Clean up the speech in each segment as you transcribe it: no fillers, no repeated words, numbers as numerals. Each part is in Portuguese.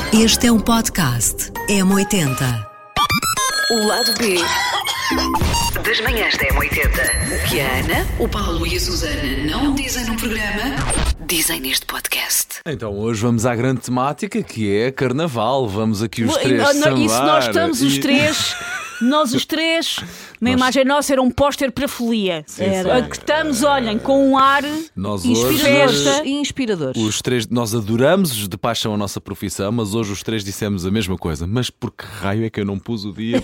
Este é um podcast M80. O lado B das manhãs da M80. O que a Ana, o Paulo e a Susana não dizem no programa, dizem neste podcast. Então hoje vamos à grande temática, que é Carnaval. Vamos aqui os três sambar. Isso nós estamos os três. Nós os três, uma imagem nossa era um póster para folia. Era. Que estamos, olhem, com um ar inspirador. Os três, nós adoramos de paixão a nossa profissão, mas hoje os três dissemos a mesma coisa. Mas por que raio é que eu não pus o dia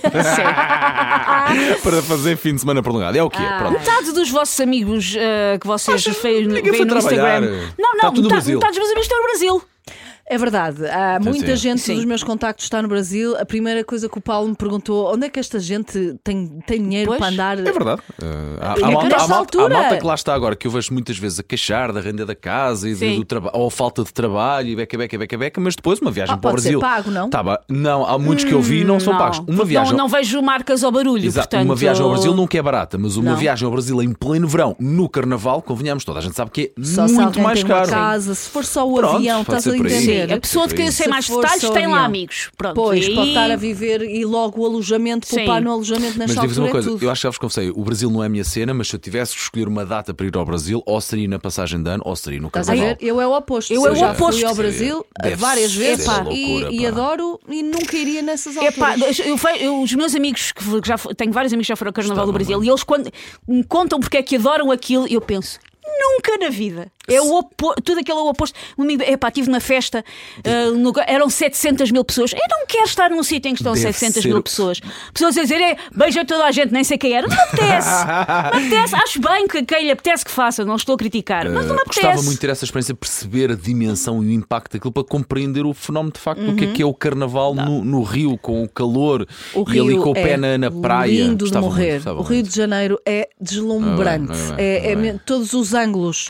para fazer fim de semana prolongado? É o que é, pronto. Metade dos vossos amigos que vocês veem no trabalhar. Instagram. Não, metade dos meus amigos estão no Brasil. É verdade, há muita gente Sim. dos meus contactos está no Brasil. A primeira coisa que o Paulo me perguntou: onde é que esta gente tem dinheiro para andar? É verdade. Há malta que lá está agora, que eu vejo muitas vezes a queixar da renda da casa e do trabalho, ou a falta de trabalho e beca, mas depois uma viagem para o Brasil. Pode ser pago, não? Não, há muitos que eu vi e não são pagos. Uma viagem... não vejo marcas ao barulho. Exato, portanto... uma viagem ao Brasil nunca é barata, mas uma viagem ao Brasil em pleno verão, no Carnaval, convenhamos, toda a gente sabe que é só muito mais tem caro. Uma casa, se for só o avião, estás a entender? A pessoa de quem sei mais detalhes tem lá amigos. Pronto, pois, pode estar a viver e logo o alojamento, poupar no alojamento nesta altura. Mas digo-vos uma coisa, tudo. eu acho que já vos confessei, o Brasil não é a minha cena, mas se eu tivesse que escolher uma data para ir ao Brasil, ou seria na passagem de ano, ou seria no Carnaval. Estás a ver? Eu é o oposto. Eu fui ao Brasil várias vezes e adoro e nunca iria nessas alturas. Os meus amigos, que já tenho vários amigos que já foram ao Carnaval do Brasil, e eles quando me contam porque é que adoram aquilo, eu penso... Nunca na vida. Tudo aquilo é o oposto. Estive numa festa, eram 700 mil pessoas. Eu não quero estar num sítio em que estão 700 mil pessoas. Pessoas a dizer, beija toda a gente, nem sei quem era. Não me apetece. Acho bem que quem lhe apetece que faça, não estou a criticar, mas não me apetece. Gostava muito de ter essa experiência, perceber a dimensão e o impacto daquilo para compreender o fenómeno de facto do que é o Carnaval no Rio, com o calor e ali com o pé na praia. Lindo de morrer. O Rio de Janeiro é deslumbrante. Todos os ângulos.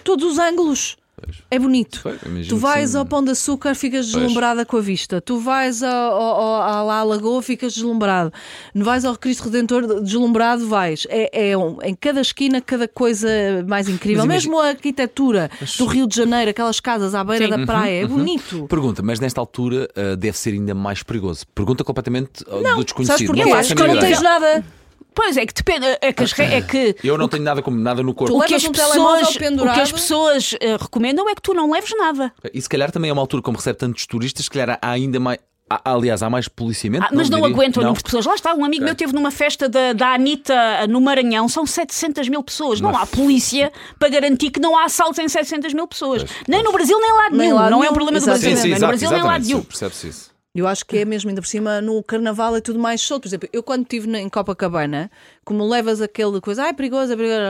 É bonito. Tu vais ao Pão de Açúcar, ficas deslumbrada com a vista. Tu vais à Lagoa, ficas deslumbrado. Vais ao Cristo Redentor, deslumbrado vais. Em cada esquina, cada coisa mais incrível. Mesmo a arquitetura do Rio de Janeiro, aquelas casas à beira da praia, é bonito. Pergunta, mas nesta altura deve ser ainda mais perigoso. Pergunta completamente do desconhecido. Sabes porquê? Eu acho que não tens nada. Pois é que depende, eu não tenho nada no corpo. O que as pessoas recomendam é que tu não leves nada. E se calhar também é uma altura como recebe tantos turistas, se calhar há ainda mais. Aliás, há mais policiamento. Mas não aguentam o número de pessoas. Lá está, um amigo meu esteve numa festa da Anitta no Maranhão, são 700 mil pessoas. Não há polícia para garantir que não há assaltos em 700 mil pessoas. Nem no Brasil, nem lá nenhum. Não é um problema do Brasil. Nem no Brasil, nem lá nenhum. Percebe-se isso. Eu acho que é mesmo, ainda por cima, no Carnaval é tudo mais solto. Por exemplo, eu quando estive em Copacabana, como levas aquele coisa, é perigoso,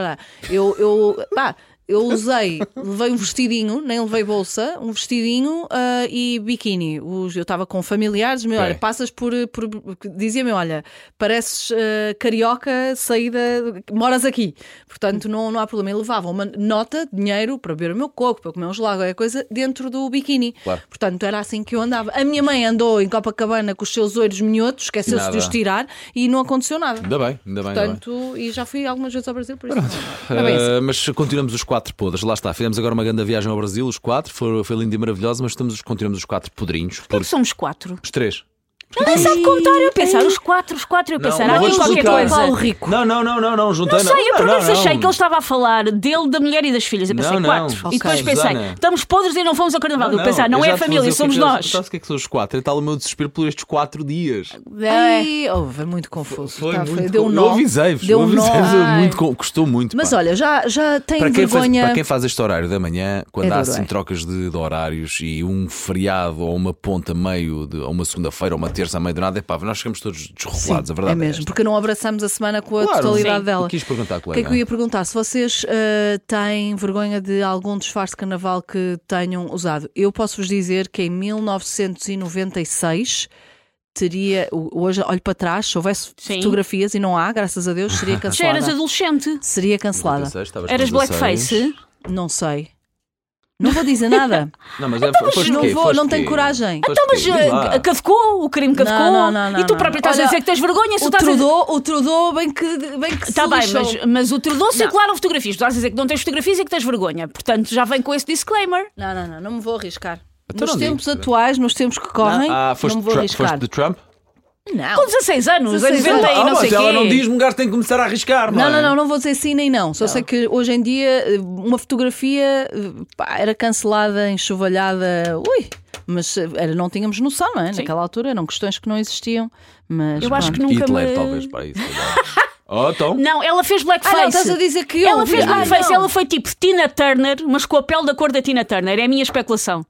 eu levei um vestidinho, nem levei bolsa, um vestidinho e biquíni. Eu estava com familiares, olha, passas por dizia-me, olha, pareces carioca, saída, moras aqui. Portanto, não há problema. Eu levava uma nota, dinheiro, para beber o meu coco, para comer um gelado, qualquer coisa, dentro do biquíni. Claro. Portanto, era assim que eu andava. A minha mãe andou em Copacabana com os seus olhos minhotos, esqueceu-se de os tirar e não aconteceu nada. Ainda bem. Portanto, e já fui algumas vezes ao Brasil, por isso. Mas continuamos os quatro podres. Lá está, fizemos agora uma grande viagem ao Brasil, os quatro, foi linda e maravilhosa, mas continuamos os quatro podrinhos. Por que somos quatro? Os três. Não sabe contar, eu pensar, os quatro, eu pensar, há qualquer coisa. Paulo Rico. Não, juntei. Não sei, eu por vezes achei que ele estava a falar dele, da mulher e das filhas. Eu pensei quatro. E depois pensei, estamos podres e não fomos ao Carnaval. Eu pensei, não é a família, somos nós. Sabes o que é que são os quatro? É tal o meu desespero por estes 4 dias. Foi muito confuso. Deu um nó. Eu avisei-vos, custou muito. Mas olha, já tenho vergonha. Para quem faz este horário da manhã, quando há assim trocas de horários e um feriado ou uma ponta meio, ou uma segunda-feira ou uma terça a meio de nada, nós ficamos todos desregulados, a verdade é mesmo, porque não abraçamos a semana com a totalidade dela. Eu quis perguntar, colega. O que é que eu ia perguntar? Se vocês têm vergonha de algum disfarce de carnaval que tenham usado. Eu posso-vos dizer que em 1996 teria, hoje olho para trás, se houvesse fotografias e não há, graças a Deus, seria cancelada. Já eras adolescente. Seria cancelada. 96, eras blackface? Não sei. Não vou dizer nada. Não, mas não tenho coragem. Então, mas caducou, o crime caducou. Não, e tu próprio estás a dizer que tens vergonha. O Trudeau, bem que está bem, mas o Trudeau circularam fotografias. Tu estás a dizer que não tens fotografias e que tens vergonha. Portanto, já vem com esse disclaimer. Não me vou arriscar. Então Nos não digo. tempos atuais, nos tempos que correm, Foste não me vou arriscar. foste de Trump? Não. Com 16 anos, 16 90 e não mas sei ela quê. não diz, um gajo tem que começar a arriscar, Não vou dizer sim nem não. Só sei que hoje em dia uma fotografia era cancelada, enxovalhada. Mas não tínhamos noção, não é? Sim. Naquela altura eram questões que não existiam. Mas Eu acho que pronto. nunca Hitler, me... talvez, para isso. Então. Não, ela fez blackface. não, estás a dizer que eu Ela fez vi. blackface, não. ela foi tipo Tina Turner, mas com a pele da cor da Tina Turner. É a minha especulação.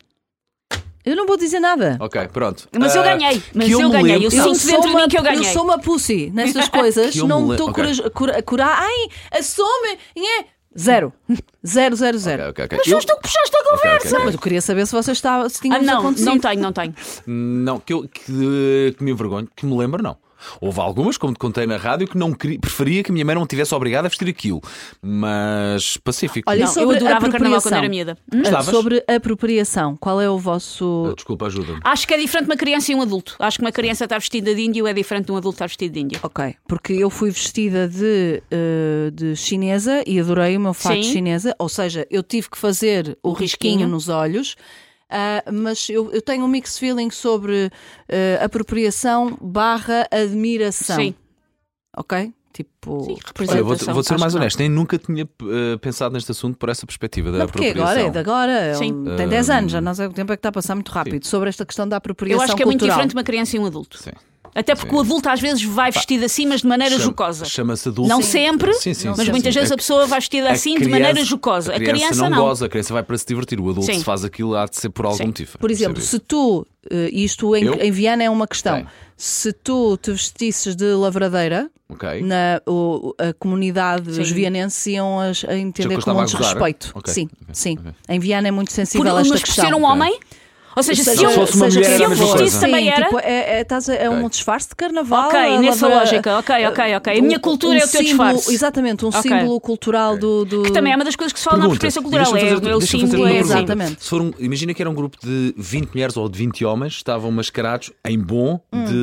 Eu não vou dizer nada. Ok, pronto. Mas eu ganhei. Mas que eu eu me ganhei. lembro- Eu sinto dentro de mim que eu ganhei. Eu sou uma pussy nessas coisas. Que eu Não me me estou lembro- a curar. Ai, assume. Zero. Zero. Ok. Mas foste tu que puxaste a conversa. Não, mas eu queria saber se vocês se tinham acontecido. Não tenho. Não, que me envergonho, que me lembro, não. Houve algumas, como te contei na rádio, que não preferia que a minha mãe não me tivesse obrigada a vestir aquilo. Mas pacífico. Olha, Não, eu adorava carnaval quando apropriação. era miúda. Gostavas? Sobre apropriação, qual é o vosso. Desculpa, ajuda-me. Acho que é diferente de uma criança e um adulto. Acho que uma criança está vestida de índio é diferente de um adulto estar vestido de índio. Ok, porque eu fui vestida de chinesa e adorei o meu fato Sim. chinesa, ou seja, eu tive que fazer o risquinho nos olhos. Mas eu tenho um mixed feeling sobre apropriação / admiração. Sim. Ok? Tipo, Sim, Olha, vou representação. ser acho mais que não. honesto, nem nunca tinha pensado neste assunto por essa perspectiva da não, porque apropriação. agora é de agora. Sim. Tem 10 anos, já não sei o tempo é que está a passar muito rápido. Sobre esta questão da apropriação Eu acho que é muito cultural. diferente de uma criança e um adulto. Sim. Até porque o adulto às vezes vai vestido assim, mas de maneira jocosa. Chama-se adulto. Não sempre, Sim, mas sim, muitas sim. vezes a pessoa vai vestida assim de maneira jocosa. A criança não. goza, a criança vai para se divertir. O adulto, Sim. se faz aquilo, há de ser por algum Sim. motivo. Por exemplo, Percebo se tu, isto Eu? em Viana é uma questão, Sim. se tu te vestisses de lavradeira, isso. Ok. a comunidade, os Sim. vianenses iam a entender eu como estava um a gozar. desrespeito. Ok, Sim, ok, sim. ok. Em Viana é muito sensível a Mas esta por questão. ser um homem? Ou seja, se Não, eu se fosse uma mulher, se era a eu mesma vestisse coisa. também Sim, era. tipo, é um disfarce de carnaval. Ok, nessa lavra- lógica, ok. A minha cultura é o teu símbolo, disfarce. Exatamente, um Ok. símbolo cultural do. Que também é uma das coisas que se fala na Pergunta, apropriação cultural. deixa-me É fazer- o meu deixa-me fazer símbolo. uma É pergunta. assim. Exatamente. Imagina que era um grupo de 20 mulheres ou de 20 homens que estavam mascarados em bom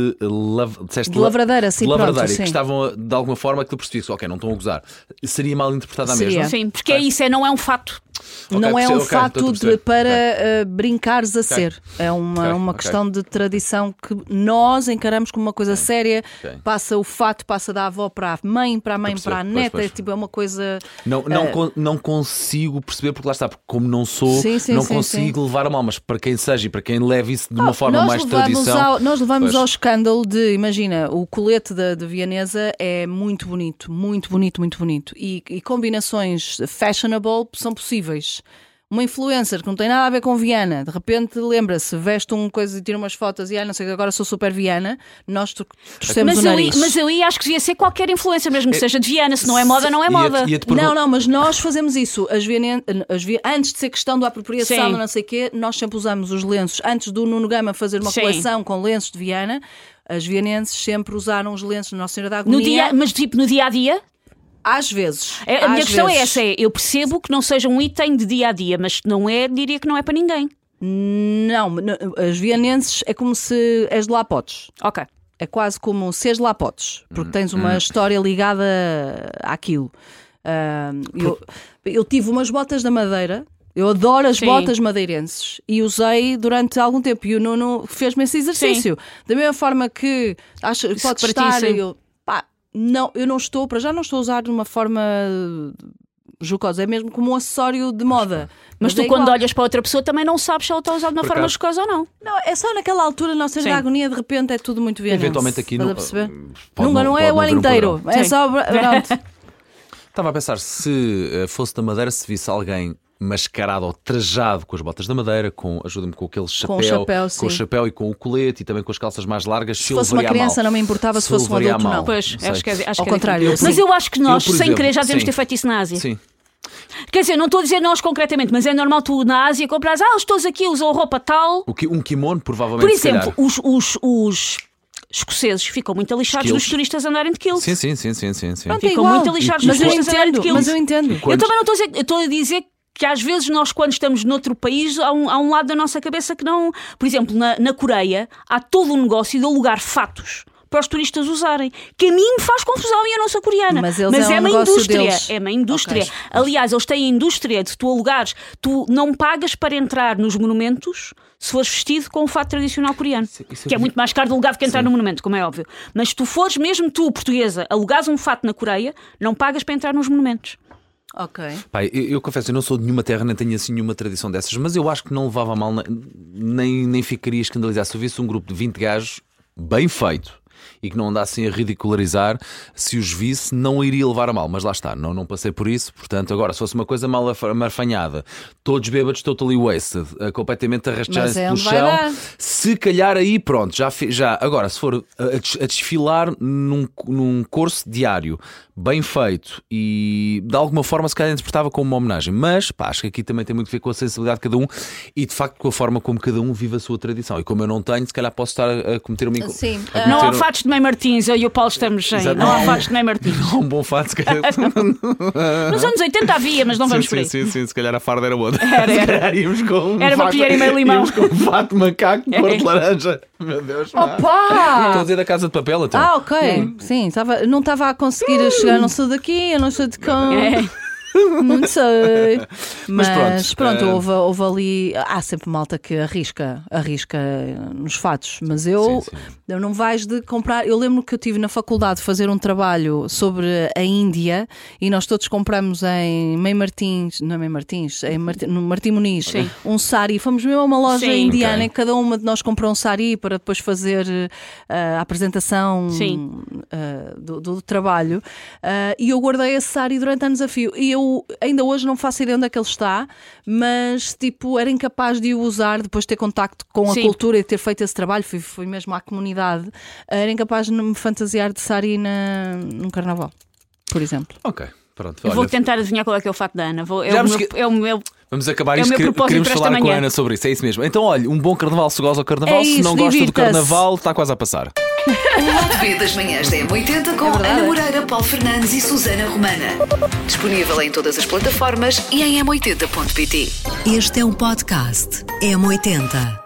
De lavradeira, sim, de lavradeira, pronto, e sim. que estavam de alguma forma que tu percebias, ok, não estão a gozar. Seria mal interpretado à Seria. mesma? Sim, porque é isso, não é um fato. Ok, Não é percebo, um ok, fato estou a perceber. para brincares a ser. É uma ok. questão de tradição que nós encaramos como uma coisa séria. ok. Passa o fato, passa da avó para a mãe, para a mãe, Estou a para a perceber, neta. pois. É, tipo, é uma coisa. Não consigo perceber, porque lá está, porque como não sou, Sim, sim, não sim, consigo levar a mal, mas para quem seja e para quem leve isso de uma forma mais tradição. Nós levamos Pois. ao escândalo de, imagina, o colete de Vianesa é muito bonito, muito bonito, muito bonito. E combinações fashionable são possíveis. Uma influencer que não tem nada a ver com Viana, de repente lembra-se, veste uma coisa e tira umas fotos e não sei, agora sou super Viana, nós torcemos o nariz. Mas eu acho que devia ser qualquer influência, mesmo que seja de Viana. Se não é moda, não é moda. Não, mas nós fazemos isso. Antes de ser questão da apropriação, Sim. não sei o quê, nós sempre usamos os lenços. Antes do Nuno Gama fazer uma Sim. coleção com lenços de Viana, as vianenses sempre usaram os lenços de Nossa Senhora da Agonia. Mas tipo no dia a dia? Às vezes. A minha às questão é vezes. essa: eu percebo que não seja um item de dia a dia, mas não é, diria que não é para ninguém. Não, as vianenses é como se és de lá potes. Ok. É quase como se és de lá potes, porque tens uma história ligada àquilo. Eu tive umas botas da Madeira. Eu adoro as Sim. botas madeirenses e usei durante algum tempo. E o Nuno fez-me esse exercício. Da mesma forma que pode para ti, estar. sim. Eu não estou, para já não estou a usar de uma forma jocosa, é mesmo como um acessório de moda. Mas tu, é quando igual. olhas para outra pessoa, também não sabes se ela está a usar de uma Por forma acaso- jocosa ou não. Não, é só naquela altura, na Nossa Senhora da Sim. Agonia, de repente é tudo muito vianense. Eventualmente aqui Estás não- a perceber? pode Não é o pode ano haver um inteiro. programa. É Sim. só. Pronto. Estava a pensar, se fosse da Madeira, se visse alguém mascarado ou trajado com as botas da Madeira, ajuda-me com aquele chapéu, Com o chapéu, com sim. o chapéu e com o colete e também com as calças mais largas, Se fosse uma criança, não me importava, se fosse um levaria a adulto, mal. não. Pois, sei. acho que é Ao diferente. contrário, eu Mas sim. eu acho que nós, Eu, por sem exemplo, querer, já devemos sim. ter feito isso na Ásia. Sim. Quer dizer, não estou a dizer nós concretamente, mas é normal tu na Ásia compras, eles todos aqui usam roupa tal. Um kimono, provavelmente. Por se exemplo, calhar. os escoceses ficam muito lixados Skills. dos turistas andarem de quills. Sim. Pronto, é Ficam igual. muito lixados Mas dos eu turistas andarem de entendo, quills. mas eu entendo. Eu também não estou a dizer, eu estou a dizer que às vezes nós, quando estamos noutro país, há um lado da nossa cabeça que não. Por exemplo, na Coreia, há todo um negócio de alugar fatos para os turistas usarem. Que a mim me faz confusão e eu não sou coreana. Mas é uma indústria. Deles. É uma indústria. Okay. Aliás, eles têm a indústria de tu alugares. Tu não pagas para entrar nos monumentos se fores vestido com o fato tradicional coreano. Isso que é muito mais caro de alugar do que entrar no monumento, como é óbvio. Mas se tu fores, mesmo tu, portuguesa, alugares um fato na Coreia, não pagas para entrar nos monumentos. Ok. Pai, eu confesso, eu não sou de nenhuma terra, nem tenho assim nenhuma tradição dessas, mas eu acho que não levava a mal, nem ficaria escandalizado se eu visse um grupo de 20 gajos bem feito e que não andassem a ridicularizar. Se os visse, não iria levar a mal, mas lá está, não passei por isso. Portanto, agora, se fosse uma coisa mal amarfanhada, todos bêbados, totally wasted, completamente arrastados pelo chão, se calhar aí pronto, já. Agora, se for a desfilar num curso diário bem feito e de alguma forma se calhar interpretava como uma homenagem, mas pá, acho que aqui também tem muito a ver com a sensibilidade de cada um e de facto com a forma como cada um vive a sua tradição. E como eu não tenho, se calhar posso estar a cometer uma Sim. Não há fatos de Mãe Martins, eu e o Paulo estamos sem. Não há fatos de Mãe Martins. Não há um bom fato, se calhar. Nos anos 80 havia, mas não vamos por aí. Sim, se calhar a farda era outra. Era. Íamos com era uma colher e meio limão. Íamos com um fato de macaco de cor de laranja. Meu Deus. Opa! Estou a dizer da Casa de Papel, então. Ah, ok. Sim, não estava a conseguir chegar, não sou daqui, eu não sou de cá. Não sei. Mas pronto, houve ali. Há sempre malta que arrisca nos fatos. Mas eu não vais de comprar. Eu lembro que eu tive na faculdade fazer um trabalho sobre a Índia e nós todos compramos em Mãe Martins, não é Mãe Martins, no Martim Muniz, um sari. Fomos mesmo a uma loja indiana e cada uma de nós comprou um sari para depois fazer a apresentação do trabalho. E eu guardei esse sari durante anos a fio. E eu ainda hoje não faço ideia onde é que ele está, mas tipo, era incapaz de o usar depois de ter contacto com a cultura e de ter feito esse trabalho. Fui mesmo à comunidade. Era incapaz de me fantasiar de sari num carnaval, por exemplo. Ok, pronto. Eu vou tentar adivinhar qual é que é o fato da Ana. Vamos acabar isto, queremos falar com a Ana sobre isso. É isso mesmo. Então, olha, um bom carnaval se goza ao carnaval. Se não gosta do carnaval, está quase a passar. O lado B das manhãs da M80 com Ana Moreira, Paulo Fernandes e Susana Romana. Disponível em todas as plataformas e em m80.pt. Este é um podcast M80.